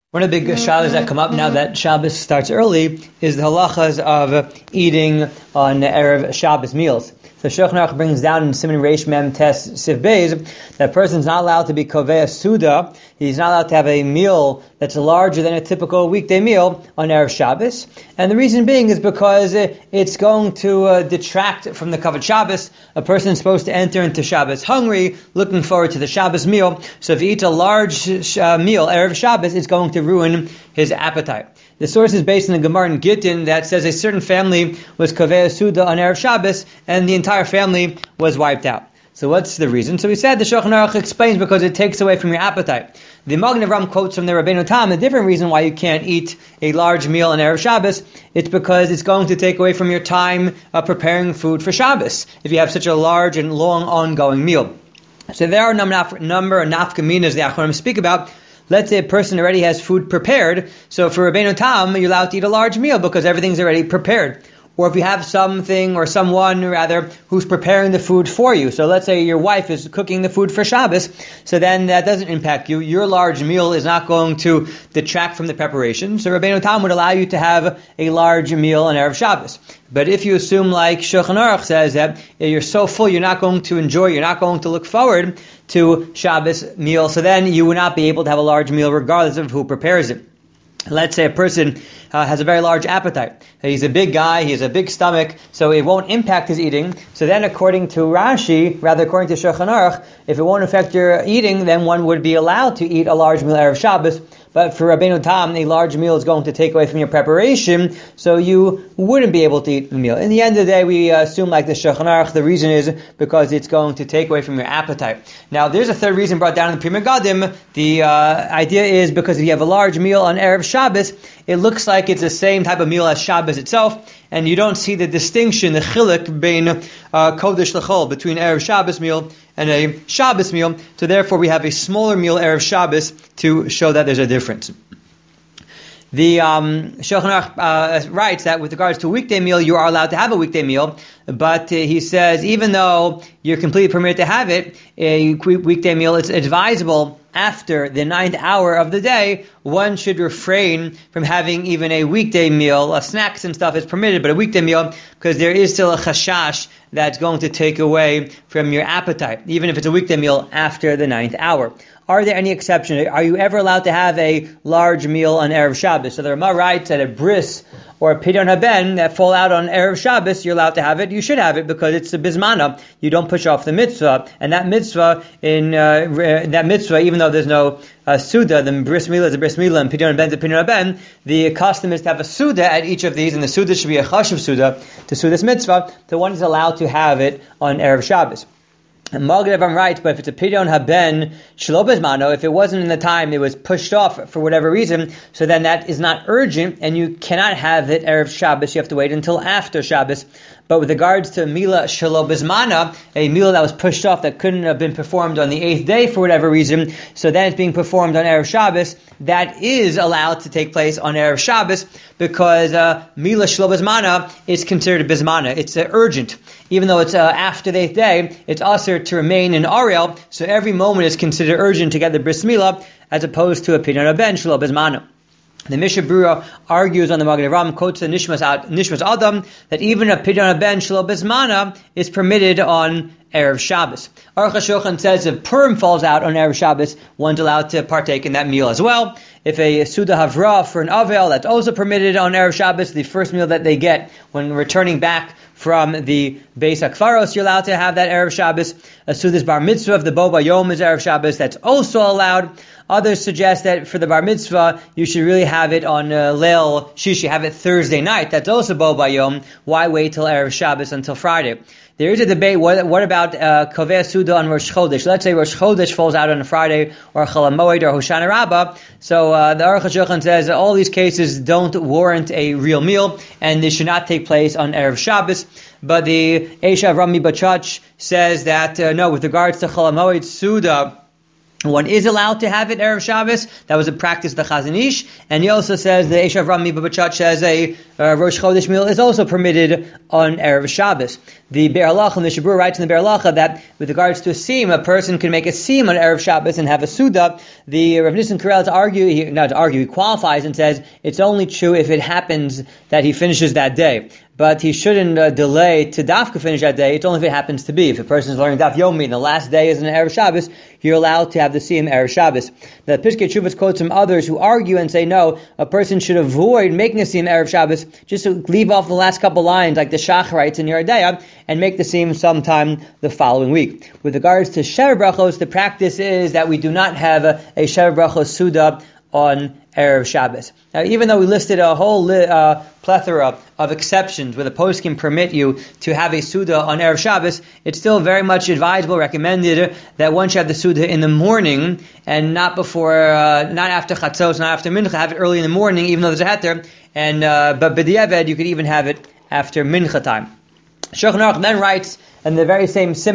One of the big shabbos that come up now that Shabbos starts early is the halachas of eating on Erev Shabbos meals. So Shulchan Aruch brings down in Siman Reish Mem Tes Siv Beis that a person's not allowed to be kovei suda. He's not allowed to have a meal that's larger than a typical weekday meal on Erev Shabbos. And the reason being is because it's going to detract from the Kavod Shabbos. A person is supposed to enter into Shabbos hungry, looking forward to the Shabbos meal. So if he eats a large meal Erev Shabbos, it's going to ruin his appetite. The source is based on the Gemara in Gittin that says a certain family was kovei suda on Erev Shabbos, and the entire family was wiped out. So what's the reason? So we said the Shulchan Aruch explains because it takes away from your appetite. The Magen Avraham quotes from the Rabbeinu Tam a different reason why you can't eat a large meal on Erev Shabbos. It's because it's going to take away from your time preparing food for Shabbos if you have such a large and long ongoing meal. So there are a number of nafkaminas the Achronim speak about. Let's say a person already has food prepared, so for Rabbeinu Tam, you're allowed to eat a large meal because everything's already prepared. Or if you have something or someone rather who's preparing the food for you. So let's say your wife is cooking the food for Shabbos, so then that doesn't impact you. Your large meal is not going to detract from the preparation. So Rabbeinu Tam would allow you to have a large meal on Erev Shabbos. But if you assume like Shulchan Aruch says that you're so full you're not going to enjoy, you're not going to look forward to Shabbos meal, so then you would not be able to have a large meal regardless of who prepares it. Let's say a person has a very large appetite. He's a big guy, he has a big stomach, so it won't impact his eating. So then according to Rashi, rather according to Shulchan Aruch, if it won't affect your eating, then one would be allowed to eat a large meal Erev Shabbos. But for Rabbeinu Tam, a large meal is going to take away from your preparation, so you wouldn't be able to eat the meal. In the end of the day, we assume like the Shulchan Aruch, the reason is because it's going to take away from your appetite. Now, there's a third reason brought down in the Pri Megadim. The idea is because if you have a large meal on Erev Shabbos, it looks like it's the same type of meal as Shabbos itself, and you don't see the distinction, the chiluk between Kodesh L'chol, between Erev Shabbos meal and a Shabbos meal. So therefore we have a smaller meal Erev Shabbos to show that there's a difference. The Shulchan Aruch writes that with regards to a weekday meal, you are allowed to have a weekday meal, but he says even though you're completely permitted to have it, a weekday meal, it's advisable after the 9th hour of the day, one should refrain from having even a weekday meal. Snacks and stuff is permitted, but a weekday meal, because there is still a chashash that's going to take away from your appetite, even if it's a weekday meal after the 9th hour. Are there any exceptions? Are you ever allowed to have a large meal on Erev Shabbos? So the Rama writes that a bris or a pidyon haben that fall out on Erev Shabbos, you're allowed to have it. You should have it because it's a bismana. You don't push off the mitzvah. And that mitzvah, even though there's no suda, the bris milah is a bris milah and pidyon haben is a pidyon haben, the custom is to have a suda at each of these, and the suda should be a chashuv suda to suda's mitzvah. So one is allowed to have it on Erev Shabbos. And Magen Avraham writes, but if it's a pidyon haben shelo bezmano, if it wasn't in the time, it was pushed off for whatever reason, so then that is not urgent, and you cannot have it Erev Shabbos. You have to wait until after Shabbos. But with regards to Mila Shelo Bizmana, a meal that was pushed off that couldn't have been performed on the 8th day for whatever reason, so then it's being performed on Erev Shabbos, that is allowed to take place on Erev Shabbos because Mila Shelo Bizmana is considered a Bizmana. It's urgent. Even though it's after the 8th day, it's also to remain in Ariel, so every moment is considered urgent to get the Bris Milah as opposed to a Pidyon Haben Shelo Bizmana. The Mishnah Berurah argues on the Magen Avraham, quotes the Nishmas Adam, that even a Pidyon Haben Shelo Bizmana is permitted on Erev Shabbos. Aruch HaShulchan says if Purim falls out on Erev Shabbos, one's allowed to partake in that meal as well. If a Suda Havra for an Avel, that's also permitted on Erev Shabbos, the first meal that they get when returning back from the Beis HaKfaros, you're allowed to have that Erev Shabbos. A Suda's Bar Mitzvah, if the Bo Bayom is Erev Shabbos, that's also allowed. Others suggest that for the Bar Mitzvah, you should really have it on Leil Shishi, have it Thursday night. That's also Bo Bayom. Why wait till Erev Shabbos until Friday? There is a debate, what about Kovei Suda on Rosh Chodesh? Let's say Rosh Chodesh falls out on a Friday, or Chol HaMoed, or Hoshana Rabbah. So the Aruch HaShulchan says that all these cases don't warrant a real meal, and they should not take place on Erev Shabbos. But the Eisha Avraham Bachach says that, no, with regards to Chol HaMoed Suda, One is allowed to have it Erev Shabbos. That was a practice of the Chazon Ish. And he also says, the Eshav Rami Babachat says a Rosh Chodesh meal is also permitted on Erev Shabbos. The Be'er Halacha, and the Shabur writes in the Be'er Halacha that with regards to a seam, a person can make a seam on Erev Shabbos and have a Suda. The Rav Nissen Karel he qualifies and says it's only true if it happens that he finishes that day. But he shouldn't delay to dafka finish that day. It's only if it happens to be. If a person is learning Daf Yomi and the last day is an Erev Shabbos, you're allowed to have the siyum Erev Shabbos. The Piskei Teshuvos quotes from others who argue and say no, a person should avoid making a siyum Erev Shabbos, just to leave off the last couple lines like the Shach writes in Yoreh De'ah, and make the siyum sometime the following week. With regards to Sheva Brachos, the practice is that we do not have a Sheva Brachos Suda on Erev Shabbos. Now, even though we listed a whole plethora of exceptions where the post can permit you to have a Suda on Erev Shabbos, it's still very much advisable, recommended, that one should have the Suda in the morning and not before, not after Chatzos, not after Mincha. Have it early in the morning, even though there's a heter, but b'diavad, you could even have it after Mincha time. Shulchan Aruch then writes, in the very same Siv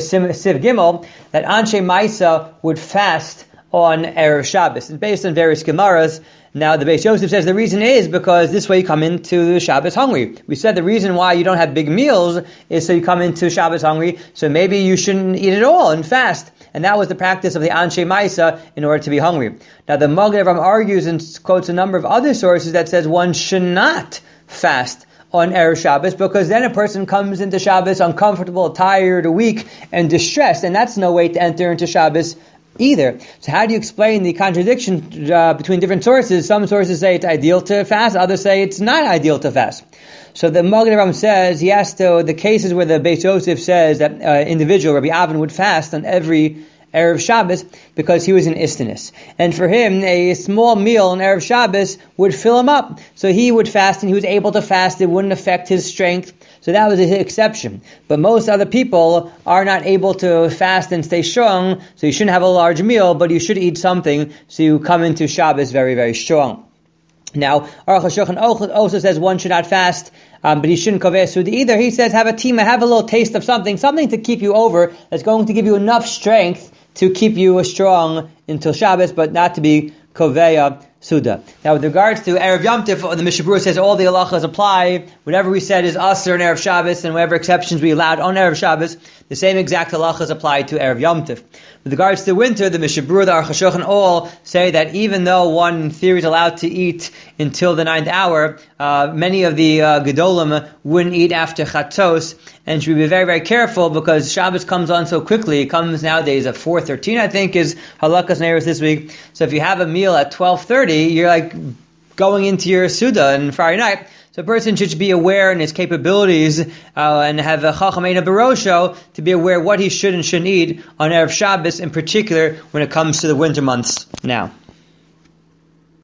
Gimel, that Anshe Maisa would fast on Erev Shabbos. It's based on various Gemaras. Now, the Beis Yosef says the reason is because this way you come into the Shabbos hungry. We said the reason why you don't have big meals is so you come into Shabbos hungry, so maybe you shouldn't eat at all and fast. And that was the practice of the Anshe Maisa in order to be hungry. Now, the Magen Avraham argues and quotes a number of other sources that says one should not fast on Erev Shabbos, because then a person comes into Shabbos uncomfortable, tired, weak, and distressed, and that's no way to enter into Shabbos either. So how do you explain the contradiction between different sources? Some sources say it's ideal to fast, others say it's not ideal to fast. So the Magen Avraham says, yes, to the cases where the Beis Yosef says that individual, Rabbi Avin, would fast on every Erev Shabbos because he was in Istinus. And for him, a small meal on Erev Shabbos would fill him up. So he would fast and he was able to fast. It wouldn't affect his strength. So that was an exception. But most other people are not able to fast and stay strong. So you shouldn't have a large meal, but you should eat something so you come into Shabbos very, very strong. Now, Aruch HaShulchan also says one should not fast, but he shouldn't koveh Suda either. He says have a tima, have a little taste of something to keep you over, that's going to give you enough strength to keep you strong until Shabbos, but not to be koveh Suda. Now, with regards to Erev Yom Tov, the Mishnah Berurah says all the halachas apply. Whatever we said is aser on Erev Shabbos, and whatever exceptions we allowed on Erev Shabbos, the same exact halachas apply to Erev Yom Tov. With regards to winter, the Mishnah Berurah, the Aruch HaShulchan all say that even though one in theory is allowed to eat until the 9th hour, many of the Gedolim wouldn't eat after Chatzos, and should be very, very careful because Shabbos comes on so quickly. It comes nowadays at 4:13, I think, is Halakas Neiros this week. So if you have a meal at 12:30, you're like going into your Suda on Friday night. So a person should be aware in his capabilities and have a Chacham Eina Barosho to be aware what he should and shouldn't eat on Erev Shabbos, in particular when it comes to the winter months now.